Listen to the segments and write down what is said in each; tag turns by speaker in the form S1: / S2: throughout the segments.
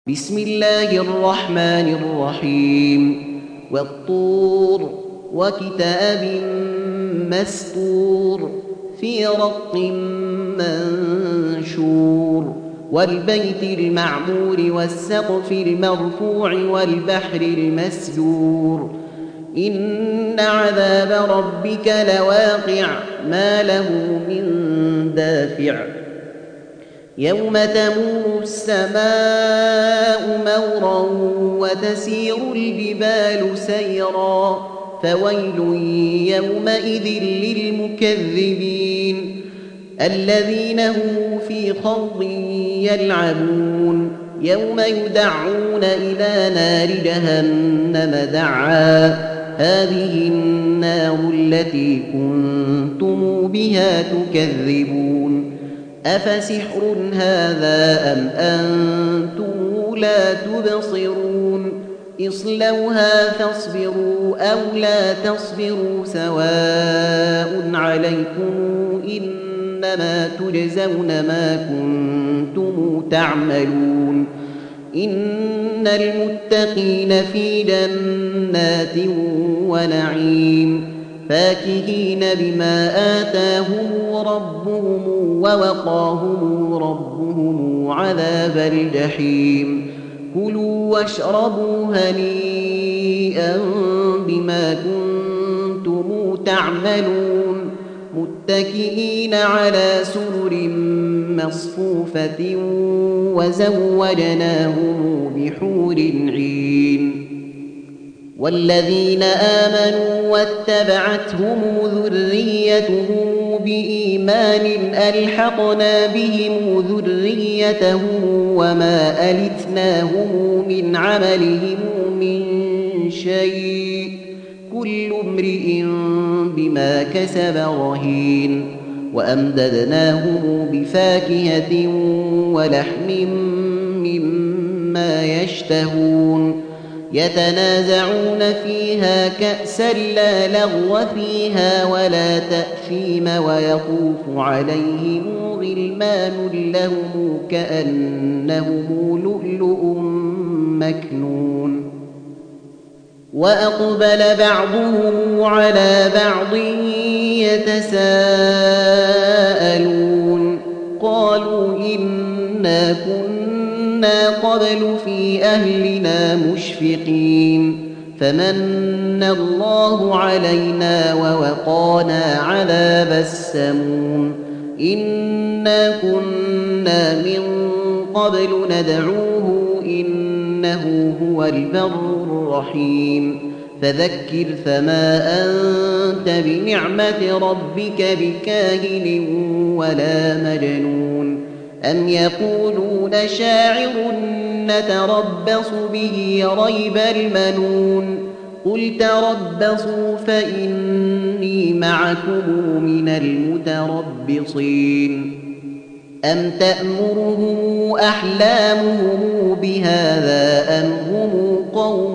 S1: بسم الله الرحمن الرحيم والطور وكتاب مسطور في رق منشور والبيت المعمور والسقف المرفوع والبحر المسجور إن عذاب ربك لواقع ما له من دافع يوم تمور السماء مورا وتسير الجبال سيرا فويل يومئذ للمكذبين الذين هم في خوض يلعبون يوم يدعون إلى نار جهنم دعا هذه النار التي كنتم بها تكذبون أفسحر هذا أم أنتم لا تبصرون اصلوها فاصبروا أو لا تصبروا سواء عليكم إنما تجزون ما كنتم تعملون إن المتقين في جنات ونعيم فاكهين بما آتاهم ربهم ووقاهم ربهم عذاب الجحيم كلوا واشربوا هنيئا بما كنتم تعملون متكئين على سرر مصفوفة وزوجناهم بحور عين والذين آمنوا واتبعتهم ذريتهم بإيمان ألحقنا بهم ذريتهم وما ألتناهم من عملهم من شيء كل امرئ بما كسب رهين وأمددناهم بفاكهة ولحم مما يشتهون يتنازعون فيها كأسا لا لغو فيها ولا تأثيم ويطوف عليهم غلمان لهم كأنهم لؤلؤ مكنون وأقبل بعضهم على بعض يتساءلون قالوا إنا كنا قبل في أهلنا مشفقين فمن الله علينا ووقانا عذاب السموم إنا كنا من قبل ندعوه إنه هو البر الرحيم فذكر فما أنت بنعمة ربك بكاهن ولا مجنون أم يقولون شاعر نتربص به ريب المنون قل تربصوا فإني معكم من المتربصين أم تأمرهم أحلامهم بهذا أم هم قوم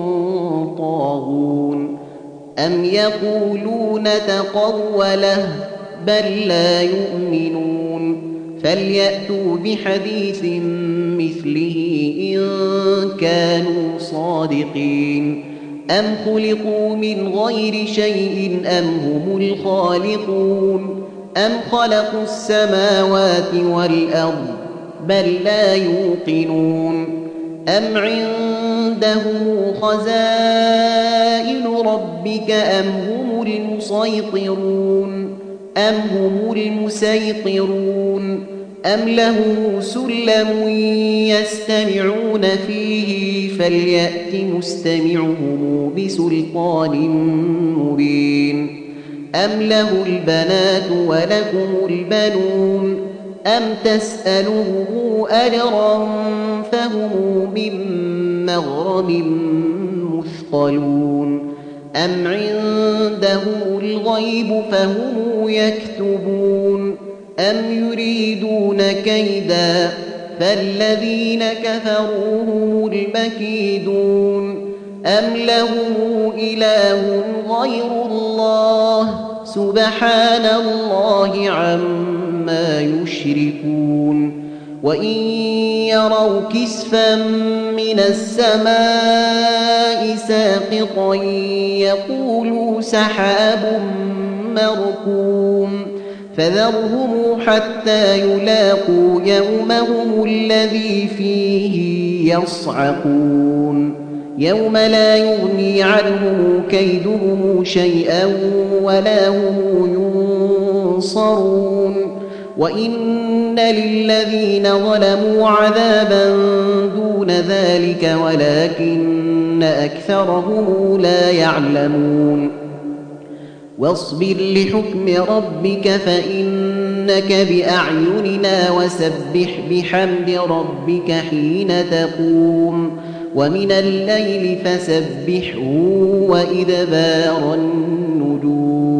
S1: طاغون أم يقولون تقوله بل لا يؤمنون فليأتوا بحديث مثله إن كانوا صادقين أم خلقوا من غير شيء أم هم الخالقون أم خلقوا السماوات والأرض بل لا يوقنون أم عندهم خزائن ربك أم هم المسيطرون أم هم المسيطرون أم له سلم يستمعون فيه فليأت مستمعهم بسلطان مبين أم له البنات ولكم البنون أم تسألهم أجرا فهم من مغرم مثقلون أم عندهم الغيب فهم يكتبون أم يريدون كيدا فالذين كفروا هم المكيدون أم لهم إله غير الله سبحان الله عما يشركون وإن يروا كسفا من السماء ساقطا يقولوا سحاب مركوم فذرهم حتى يلاقوا يومهم الذي فيه يصعقون يوم لا يغني عنهم كيدهم شيئا ولا هم ينصرون وإن للذين ظلموا عذابا دون ذلك ولكن أكثرهم لا يعلمون واصبر لحكم ربك فإنك بأعيننا وسبح بحمد ربك حين تقوم ومن الليل فسبحه وإدبار النجوم